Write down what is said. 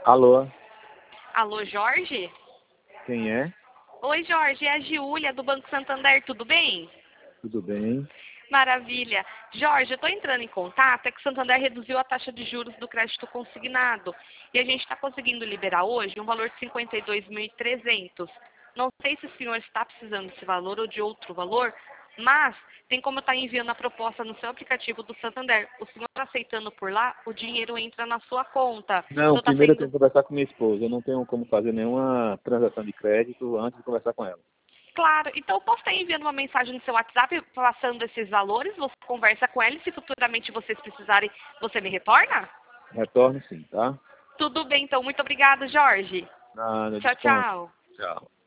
Alô, Alô, Jorge? quem é? Oi, Jorge, é a Giulia do Banco Santander, tudo bem? Tudo bem? Maravilha. Jorge, eu estou entrando em contato, é que o Santander reduziu a taxa de juros do crédito consignado. E a gente está conseguindo liberar hoje um valor de 52.300. Não sei se o senhor está precisando desse valor ou de outro valor, mas tem como estar enviando a proposta no seu aplicativo do Santander. O senhor aceitando por lá, o dinheiro entra na sua conta. Não, Então está primeiro eu tenho sendo... que conversar com minha esposa. Eu não tenho como fazer nenhuma transação de crédito antes de conversar com ela. Claro, então eu posso estar enviando uma mensagem no seu WhatsApp passando esses valores, você conversa com ela e se futuramente vocês precisarem, você me retorna? Retorno sim, tá? Tudo bem, então. Muito obrigada, Jorge. Nada, Tchau, disponha. tchau. Tchau.